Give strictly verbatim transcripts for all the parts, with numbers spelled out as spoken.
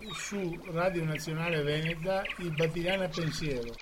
su Radio Nazionale Veneta il Battigliana Pensiero.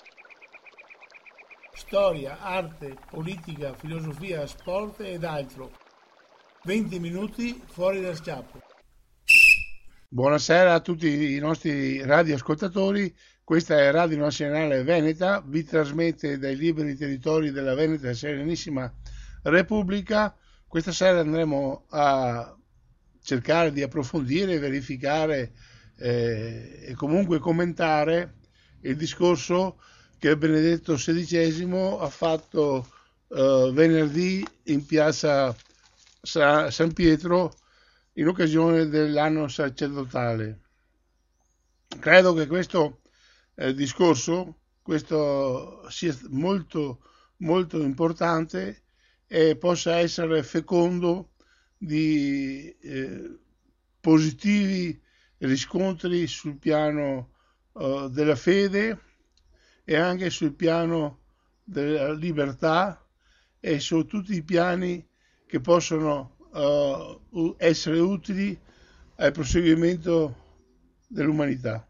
Storia, arte, politica, filosofia, sport ed altro. venti minuti fuori dal schiaffo. Buonasera a tutti i nostri radioascoltatori. Questa è Radio Nazionale Veneta, vi trasmette dai liberi territori della Veneta Serenissima Repubblica. Questa sera andremo a cercare di approfondire, verificare eh, e comunque commentare il discorso che Benedetto sedicesimo ha fatto eh, venerdì in piazza Sa- San Pietro in occasione dell'anno sacerdotale. Credo che questo eh, discorso questo sia molto molto importante e possa essere fecondo di eh, positivi riscontri sul piano eh, della fede e anche sul piano della libertà e su tutti i piani che possono uh, essere utili al proseguimento dell'umanità.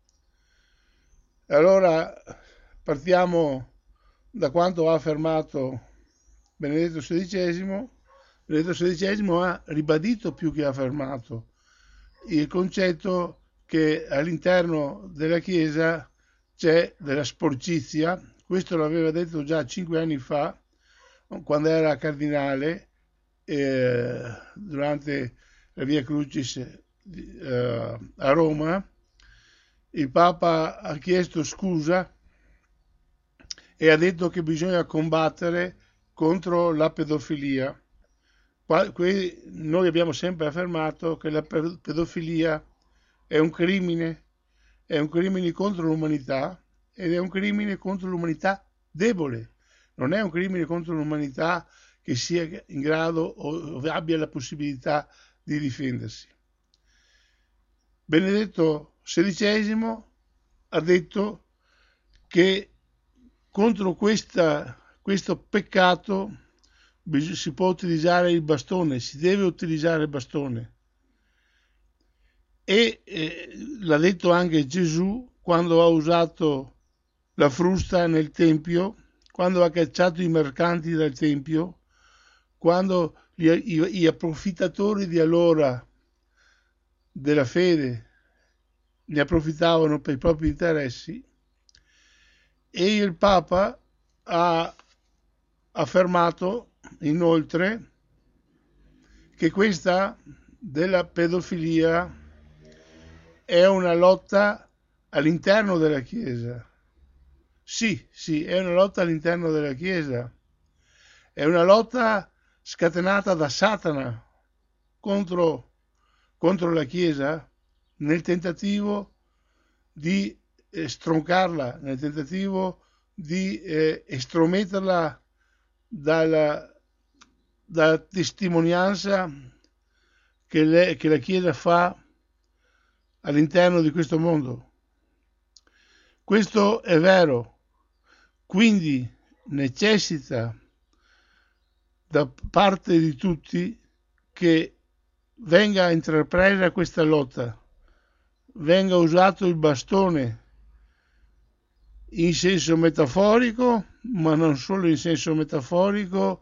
Allora partiamo da quanto ha affermato Benedetto sedicesimo. Benedetto sedicesimo ha ribadito più che affermato il concetto che all'interno della Chiesa c'è della sporcizia. Questo l'aveva detto già cinque anni fa, quando era cardinale, eh, durante la Via Crucis eh, a Roma. Il Papa ha chiesto scusa e ha detto che bisogna combattere contro la pedofilia. Qua, qui, noi abbiamo sempre affermato che la pedofilia è un crimine, è un crimine contro l'umanità ed è un crimine contro l'umanità debole. Non è un crimine contro l'umanità che sia in grado o abbia la possibilità di difendersi. Benedetto sedicesimo ha detto che contro questa, questo peccato si può utilizzare il bastone, si deve utilizzare il bastone. E eh, l'ha detto anche Gesù quando ha usato la frusta nel Tempio, quando ha cacciato i mercanti dal Tempio, quando gli, i, gli approfittatori di allora della fede ne approfittavano per i propri interessi. E il Papa ha affermato inoltre che questa della pedofilia è una lotta all'interno della Chiesa. Sì, sì, è una lotta all'interno della Chiesa. È una lotta scatenata da Satana contro, contro la Chiesa nel tentativo di eh, stroncarla, nel tentativo di eh, estrometterla dalla, dalla testimonianza che, le, che la Chiesa fa all'interno di questo mondo. Questo è vero, quindi necessita da parte di tutti che venga intrapresa questa lotta, venga usato il bastone in senso metaforico, ma non solo in senso metaforico,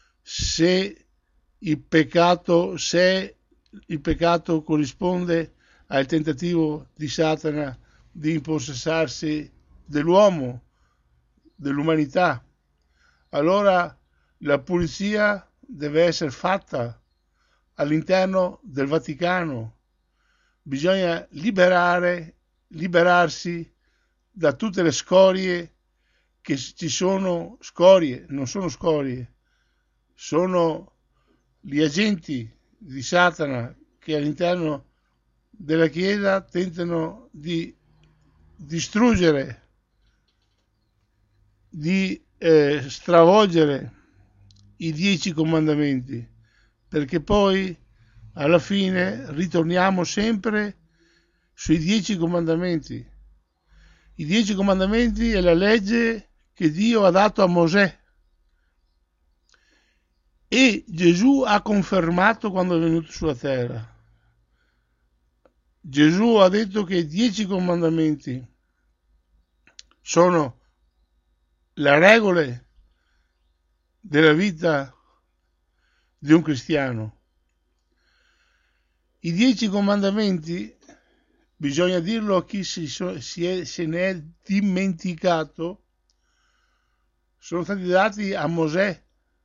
se il peccato, se il peccato corrisponde al tentativo di Satana di impossessarsi dell'uomo, dell'umanità. Allora la pulizia deve essere fatta all'interno del Vaticano. Bisogna liberare, liberarsi da tutte le scorie che ci sono, scorie, non sono scorie, sono gli agenti di Satana che all'interno della Chiesa tentano di distruggere, di eh, stravolgere i dieci comandamenti, perché poi alla fine ritorniamo sempre sui dieci comandamenti. I dieci comandamenti è la legge che Dio ha dato a Mosè e Gesù ha confermato quando è venuto sulla terra. Gesù ha detto che i dieci comandamenti sono le regole della vita di un cristiano. I dieci comandamenti, bisogna dirlo a chi si, so, si è, se ne è dimenticato, sono stati dati a Mosè,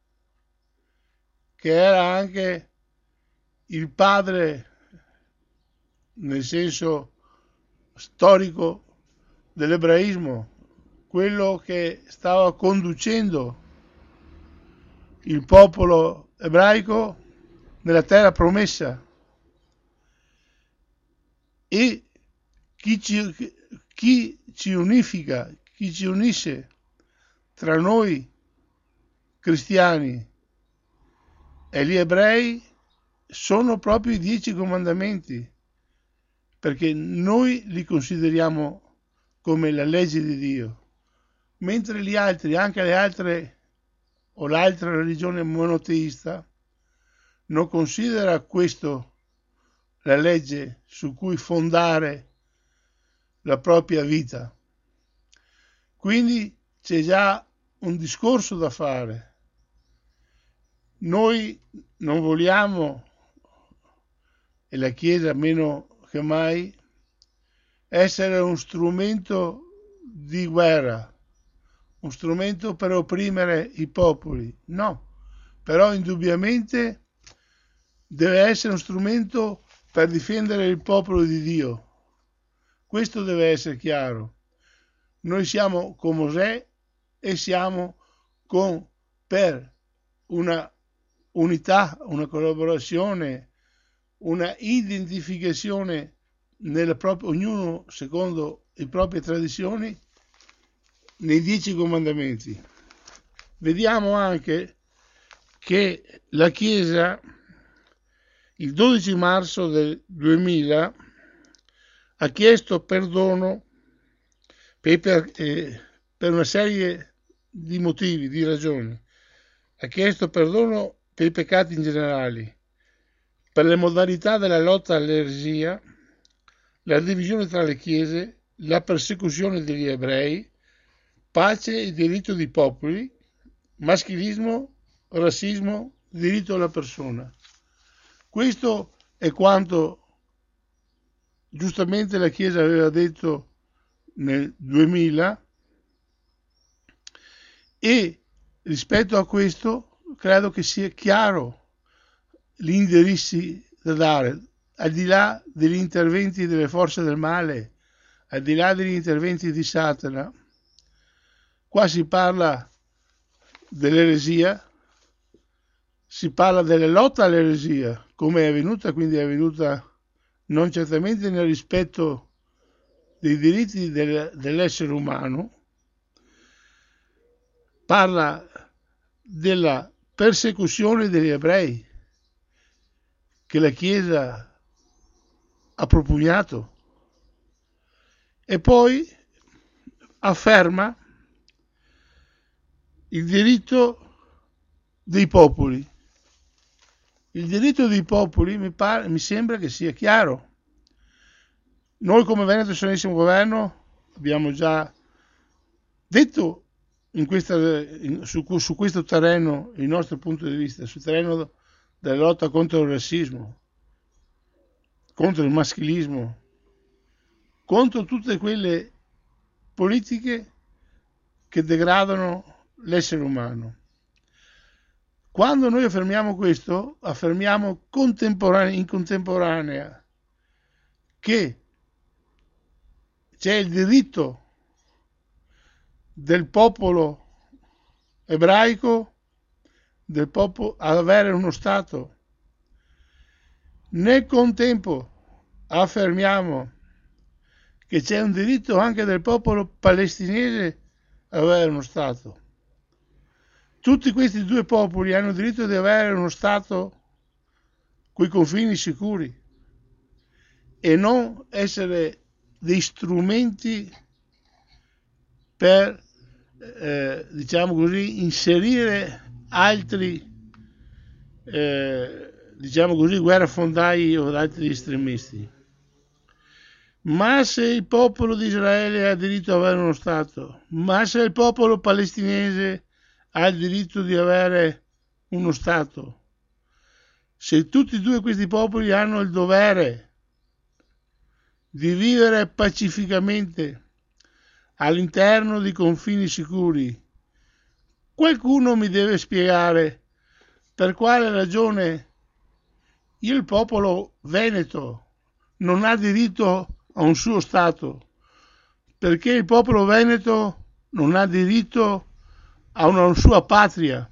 che era anche il padre, nel senso storico, dell'ebraismo, quello che stava conducendo il popolo ebraico nella terra promessa. E chi ci, chi ci unifica, chi ci unisce tra noi cristiani e gli ebrei sono proprio i dieci comandamenti, perché noi li consideriamo come la legge di Dio, mentre gli altri, anche le altre o l'altra religione monoteista, non considera questo la legge su cui fondare la propria vita. Quindi c'è già un discorso da fare. Noi non vogliamo, e la Chiesa meno che mai, essere un strumento di guerra, un strumento per opprimere i popoli. No, però indubbiamente deve essere uno strumento per difendere il popolo di Dio. Questo deve essere chiaro. Noi siamo con Mosè e siamo con, per una unità, una collaborazione, una identificazione nella propria, ognuno secondo le proprie tradizioni, nei dieci comandamenti. Vediamo anche che la Chiesa il dodici marzo del duemila ha chiesto perdono per, eh, per una serie di motivi, di ragioni. Ha chiesto perdono per i peccati in generale, per le modalità della lotta all'eresia, la divisione tra le chiese, la persecuzione degli ebrei, pace e diritto dei popoli, maschilismo, razzismo, diritto alla persona. Questo è quanto giustamente la Chiesa aveva detto nel duemila, e rispetto a questo credo che sia chiaro gli indirizzi da dare, al di là degli interventi delle forze del male, al di là degli interventi di Satana. Qua si parla dell'eresia, si parla della lotta all'eresia, come è avvenuta, quindi è avvenuta non certamente nel rispetto dei diritti del, dell'essere umano, parla della persecuzione degli ebrei che la Chiesa ha propugnato, e poi afferma il diritto dei popoli. Il diritto dei popoli mi, pare, mi sembra che sia chiaro. Noi come Veneto Serenissimo Governo abbiamo già detto in questa, in, su, su questo terreno il nostro punto di vista, sul terreno della lotta contro il razzismo, contro il maschilismo, contro tutte quelle politiche che degradano l'essere umano. Quando noi affermiamo questo, affermiamo contemporanea, in contemporanea che c'è il diritto del popolo ebraico, del popolo ad avere uno Stato. Nel contempo affermiamo che c'è un diritto anche del popolo palestinese ad avere uno Stato. Tutti questi due popoli hanno il diritto di avere uno Stato coi confini sicuri e non essere dei strumenti per, eh, diciamo così, inserire altri, eh, diciamo così, guerrafondai o altri estremisti. Ma se il popolo di Israele ha diritto ad avere uno Stato, ma se il popolo palestinese ha il diritto di avere uno Stato, se tutti e due questi popoli hanno il dovere di vivere pacificamente all'interno di confini sicuri, qualcuno mi deve spiegare per quale ragione il popolo veneto non ha diritto a un suo Stato, perché il popolo veneto non ha diritto a una sua patria.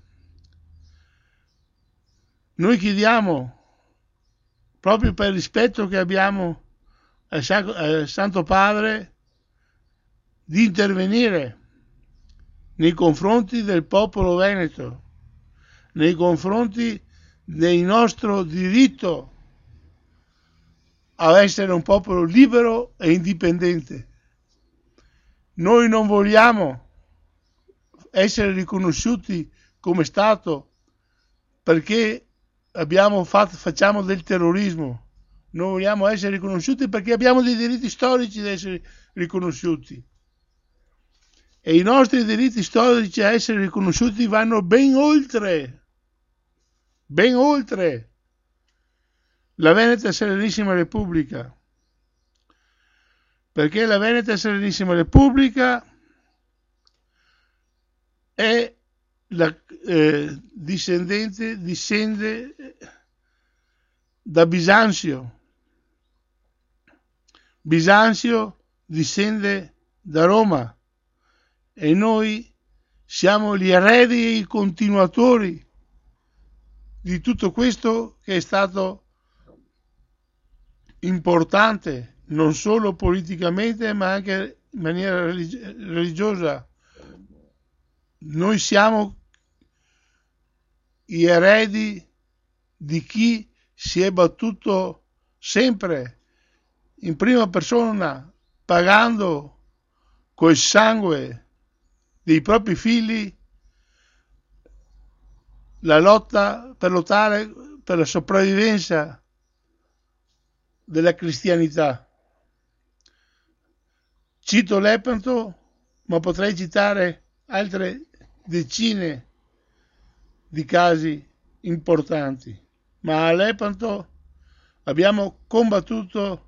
Noi chiediamo, proprio per il rispetto che abbiamo al, Sacro, al Santo Padre, di intervenire nei confronti del popolo veneto, nei confronti del nostro diritto a essere un popolo libero e indipendente. Noi non vogliamo essere riconosciuti come Stato perché abbiamo fatto, facciamo del terrorismo. Non vogliamo essere riconosciuti perché abbiamo dei diritti storici da essere riconosciuti. E i nostri diritti storici a essere riconosciuti vanno ben oltre, ben oltre la Veneta Serenissima Repubblica, perché la Veneta Serenissima Repubblica è la eh, discendente, discende da Bisanzio. Bisanzio discende da Roma e noi siamo gli eredi e i continuatori di tutto questo che è stato importante, non solo politicamente ma anche in maniera religiosa. Noi siamo gli eredi di chi si è battuto sempre in prima persona, pagando col sangue dei propri figli la lotta per lottare per la sopravvivenza della cristianità. Cito Lepanto, ma potrei citare altre decine di casi importanti, ma a Lepanto abbiamo combattuto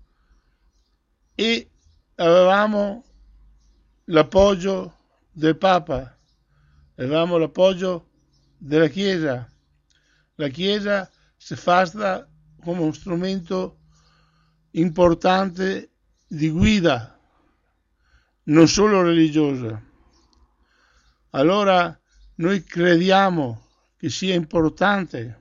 e avevamo l'appoggio del Papa, avevamo l'appoggio della Chiesa. La Chiesa si fa come uno strumento importante di guida, non solo religiosa. Allora noi crediamo che sia importante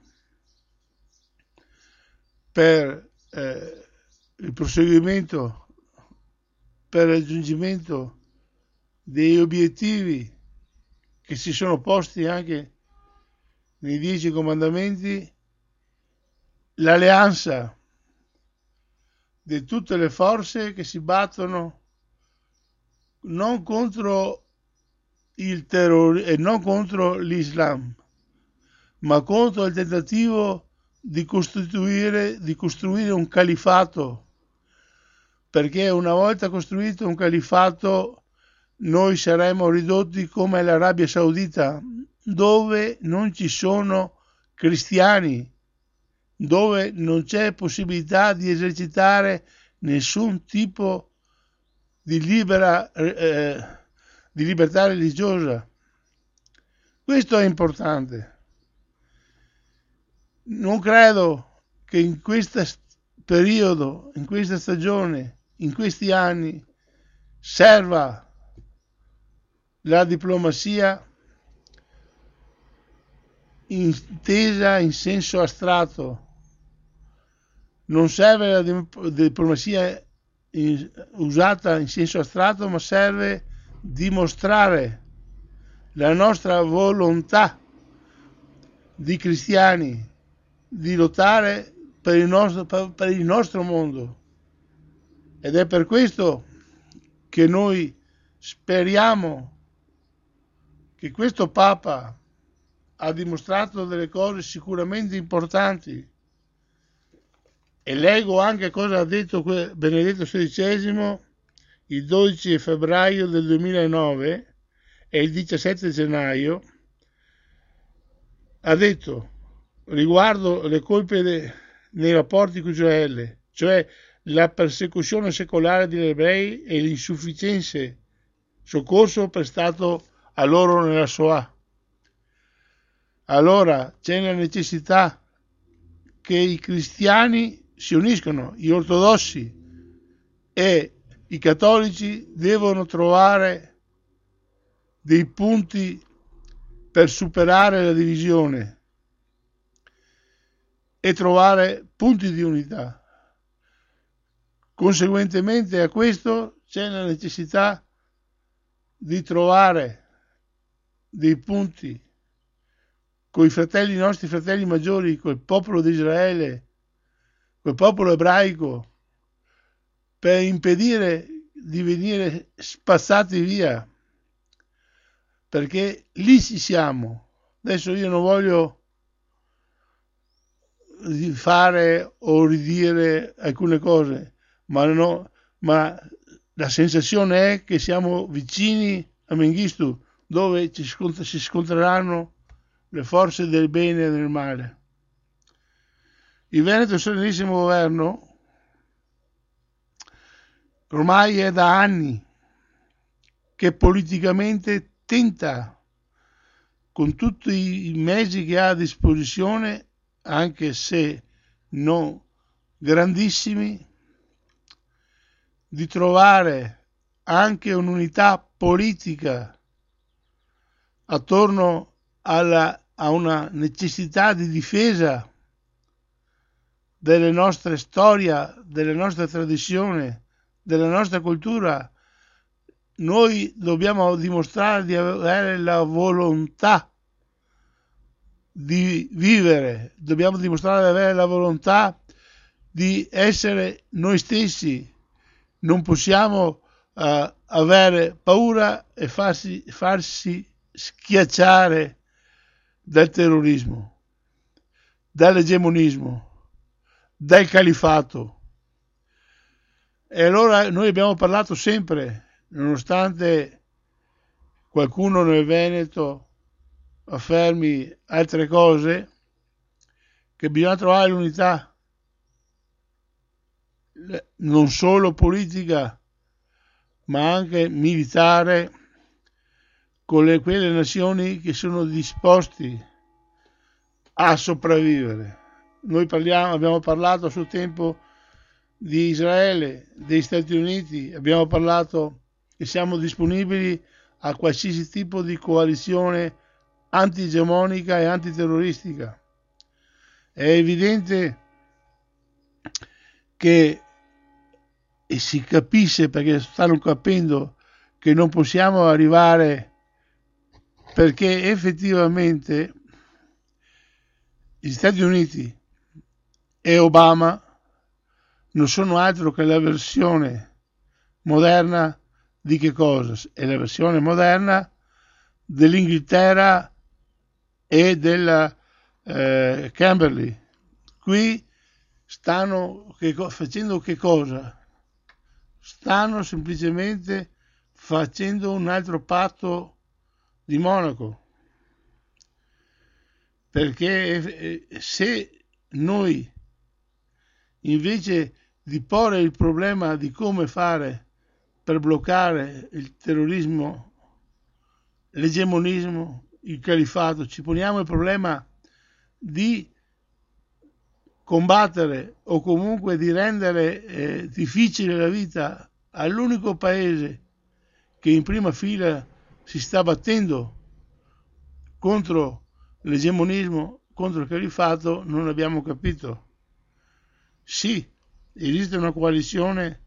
per eh, il proseguimento, per il raggiungimento degli obiettivi che si sono posti anche nei Dieci Comandamenti, l'alleanza di tutte le forze che si battono non contro il terrore e non contro l'Islam, ma contro il tentativo di costituire, di costruire un califato, perché una volta costruito un califato noi saremo ridotti come l'Arabia Saudita, dove non ci sono cristiani, dove non c'è possibilità di esercitare nessun tipo di libera eh, di libertà religiosa. Questo è importante. Non credo che in questo periodo, in questa stagione, in questi anni serva la diplomazia intesa in senso astratto. Non serve la diplomazia in, usata in senso astratto, ma serve dimostrare la nostra volontà di cristiani di lottare per il nostro, per il nostro mondo. Ed è per questo che noi speriamo che questo Papa ha dimostrato delle cose sicuramente importanti, E leggo anche cosa ha detto Benedetto sedicesimo il dodici febbraio del duemilanove e il diciassette gennaio. Ha detto riguardo le colpe de, nei rapporti con Israele, cioè la persecuzione secolare degli ebrei e l'insufficiente soccorso prestato a loro nella Shoah. Allora c'è la necessità che i cristiani si uniscono, gli ortodossi e i cattolici devono trovare dei punti per superare la divisione e trovare punti di unità. Conseguentemente a questo c'è la necessità di trovare dei punti con i fratelli, i nostri fratelli maggiori, col popolo di Israele, col popolo ebraico, per impedire di venire spazzati via, perché lì ci siamo. Adesso io non voglio fare o ridire alcune cose, ma, no, ma la sensazione è che siamo vicini a Mengistu, dove ci scont- si scontreranno le forze del bene e del male. Il Veneto Serenissimo Governo ormai è da anni che politicamente tenta, con tutti i mezzi che ha a disposizione, anche se non grandissimi, di trovare anche un'unità politica attorno alla, a una necessità di difesa delle nostre storie, delle nostre tradizioni, della nostra cultura. Noi dobbiamo dimostrare di avere la volontà di vivere, dobbiamo dimostrare di avere la volontà di essere noi stessi. Non possiamo uh, avere paura e farsi, farsi schiacciare dal terrorismo, dall'egemonismo, dal califato. E allora noi abbiamo parlato sempre, nonostante qualcuno nel Veneto affermi altre cose, che bisogna trovare l'unità non solo politica ma anche militare con le, quelle nazioni che sono disposti a sopravvivere. Noi parliamo, abbiamo parlato a suo tempo di Israele, degli Stati Uniti, abbiamo parlato che siamo disponibili a qualsiasi tipo di coalizione anti-egemonica e antiterroristica. È evidente che, e si capisce perché stanno capendo, che non possiamo arrivare, perché effettivamente gli Stati Uniti e Obama non sono altro che la versione moderna di che cosa? È la versione moderna dell'Inghilterra e della eh, Kimberley. Qui stanno che, facendo che cosa? Stanno semplicemente facendo un altro patto di Monaco, perché se noi invece di porre il problema di come fare per bloccare il terrorismo, l'egemonismo, il califato, ci poniamo il problema di combattere o comunque di rendere eh, difficile la vita all'unico paese che in prima fila si sta battendo contro l'egemonismo, contro il califato, non abbiamo capito. Sì, esiste una coalizione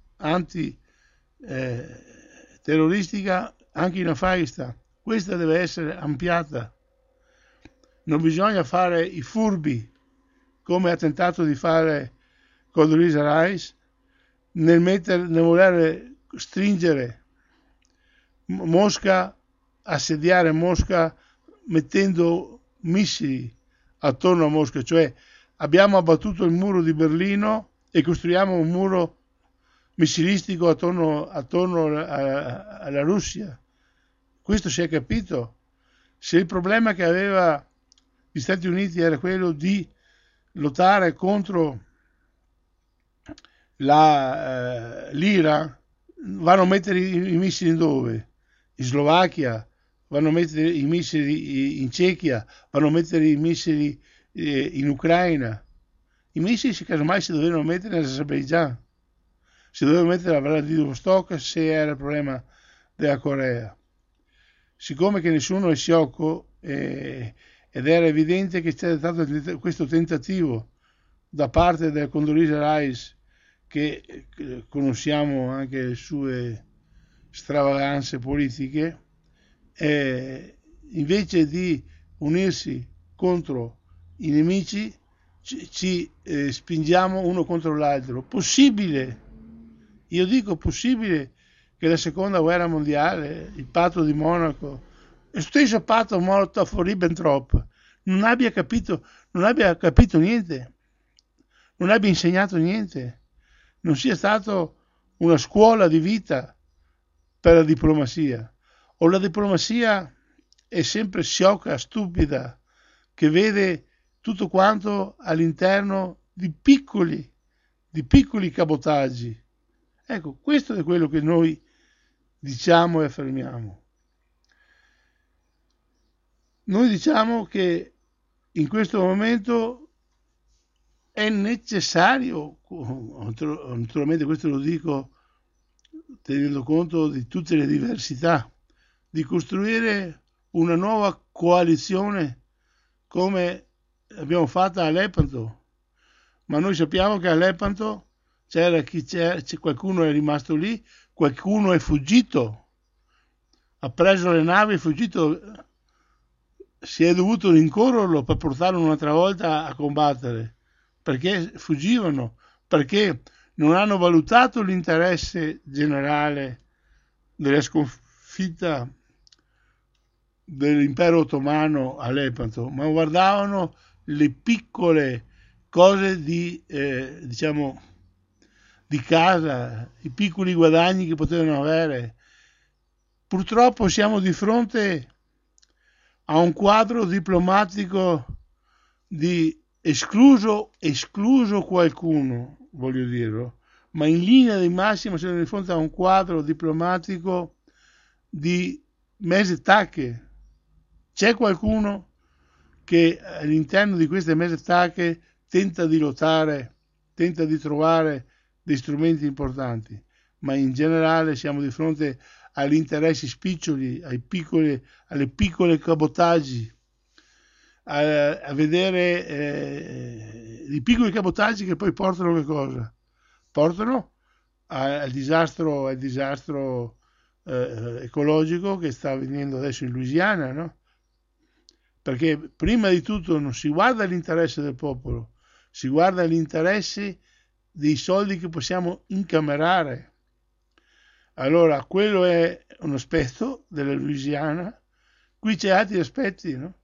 anti-terroristica eh, anche in Afghanistan. Questa deve essere ampliata. Non bisogna fare i furbi, come ha tentato di fare Condoleezza Rice, nel, mettere, nel voler stringere Mosca, assediare Mosca mettendo missili attorno a Mosca, cioè abbiamo abbattuto il muro di Berlino e costruiamo un muro missilistico attorno, attorno a, alla Russia. Questo si è capito. Se il problema che aveva gli Stati Uniti era quello di lottare contro la, eh, l'Iran, vanno a mettere i, i missili dove? In Slovacchia, vanno a mettere i missili in Cechia, vanno a mettere i missili eh, in Ucraina. I missili, casomai, si dovevano mettere in Azerbaijan, si doveva mettere a Vladivostok se era il problema della Corea. Siccome che nessuno è sciocco eh, ed era evidente che c'era stato questo tentativo da parte del Condoleezza Rice, che conosciamo anche le sue stravaganze politiche, eh, invece di unirsi contro i nemici ci, ci eh, spingiamo uno contro l'altro. Possibile, io dico possibile, che la seconda guerra mondiale, il patto di Monaco, lo stesso patto Molotov-Ribbentrop, non abbia capito, non abbia capito niente, non abbia insegnato niente, non sia stato una scuola di vita per la diplomazia. O la diplomazia è sempre sciocca, stupida, che vede tutto quanto all'interno di piccoli, di piccoli cabotaggi. Ecco, questo è quello che noi diciamo e affermiamo. Noi diciamo che in questo momento è necessario, naturalmente questo lo dico tenendo conto di tutte le diversità, di costruire una nuova coalizione come abbiamo fatto a Lepanto. Ma noi sappiamo che a Lepanto c'era chi c'era, c'è, qualcuno è rimasto lì, qualcuno è fuggito, ha preso le navi, è fuggito, si è dovuto rincorrerlo per portarlo un'altra volta a combattere, perché fuggivano, perché non hanno valutato l'interesse generale della sconfitta dell'impero ottomano a Lepanto, ma guardavano le piccole cose di, eh, diciamo, di casa, i piccoli guadagni che potevano avere. Purtroppo siamo di fronte a un quadro diplomatico di escluso, escluso qualcuno, voglio dirlo, ma in linea di massima siamo di fronte a un quadro diplomatico di mese tacche. C'è qualcuno che all'interno di queste mese tacche tenta di lottare, tenta di trovare dei strumenti importanti, ma in generale siamo di fronte agli interessi spiccioli, ai piccoli, alle piccole cabotaggi, a, a vedere eh, i piccoli cabotaggi che poi portano che cosa? Portano al disastro, al disastro eh, ecologico che sta avvenendo adesso in Louisiana, no? Perché prima di tutto non si guarda l'interesse del popolo, si guarda l'interesse dei soldi che possiamo incamerare. Allora, quello è un aspetto della Louisiana. Qui c'è altri aspetti, no?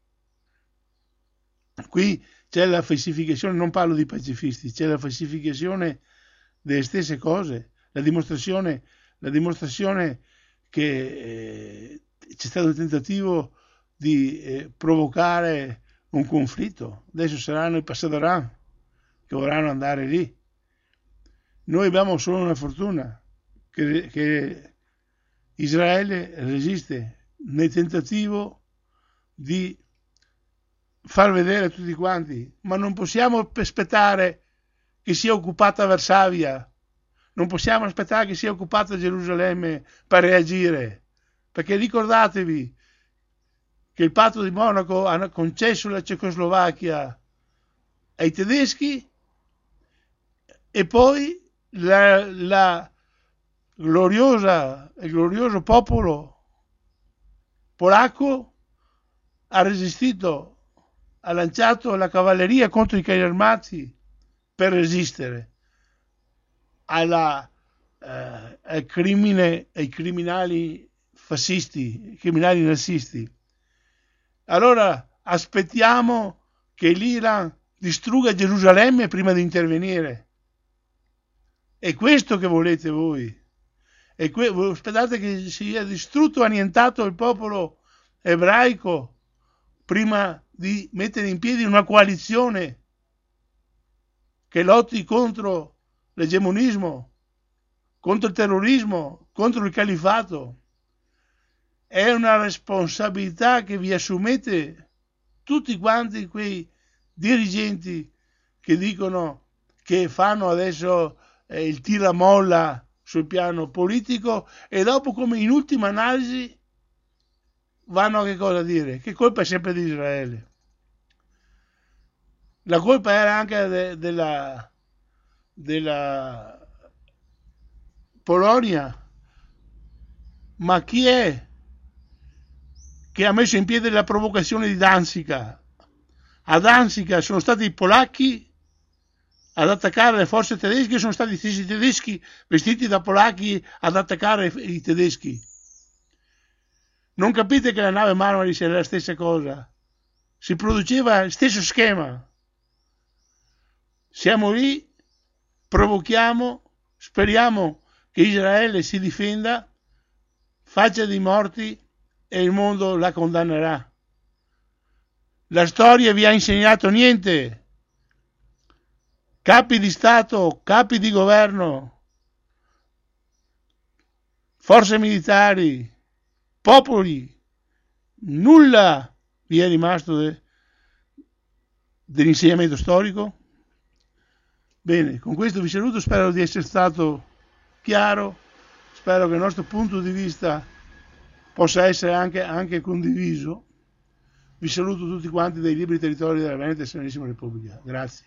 Qui c'è la falsificazione, non parlo di pacifisti, c'è la falsificazione delle stesse cose, la dimostrazione, la dimostrazione che eh, c'è stato il tentativo di eh, provocare un conflitto. Adesso saranno i Passadoran che vorranno andare lì. Noi abbiamo solo una fortuna, che, che Israele resiste nel tentativo di far vedere a tutti quanti, ma non possiamo aspettare che sia occupata Varsavia, non possiamo aspettare che sia occupata Gerusalemme per reagire, perché ricordatevi che il patto di Monaco ha concesso la Cecoslovacchia ai tedeschi e poi la, la gloriosa, il glorioso popolo polacco ha resistito, ha lanciato la cavalleria contro i carri armati per resistere alla, eh, al crimine, ai criminali fascisti, ai criminali nazisti. Allora aspettiamo che l'Iran distrugga Gerusalemme prima di intervenire. È questo che volete voi. E que- aspettate che sia distrutto, annientato il popolo ebraico prima di mettere in piedi una coalizione che lotti contro l'egemonismo, contro il terrorismo, contro il califato. È una responsabilità che vi assumete tutti quanti quei dirigenti che dicono che fanno adesso eh, il tiramolla sul piano politico e dopo, come in ultima analisi, vanno a che cosa dire? Che colpa è sempre di Israele. La colpa era anche de- della, della Polonia, ma chi è che ha messo in piedi la provocazione di Danzica? A Danzica sono stati i polacchi ad attaccare le forze tedesche, sono stati gli stessi tedeschi vestiti da polacchi ad attaccare i tedeschi. Non capite che la nave Marmaris è la stessa cosa? Si produceva il stesso schema. Siamo lì, provochiamo, speriamo che Israele si difenda, faccia dei morti e il mondo la condannerà. La storia vi ha insegnato niente. Capi di Stato, capi di governo, forze militari, popoli, nulla vi è rimasto de, dell'insegnamento storico? Bene, con questo vi saluto, spero di essere stato chiaro, spero che il nostro punto di vista possa essere anche, anche condiviso. Vi saluto tutti quanti dai liberi territori della Veneta e Serenissima Repubblica. Grazie.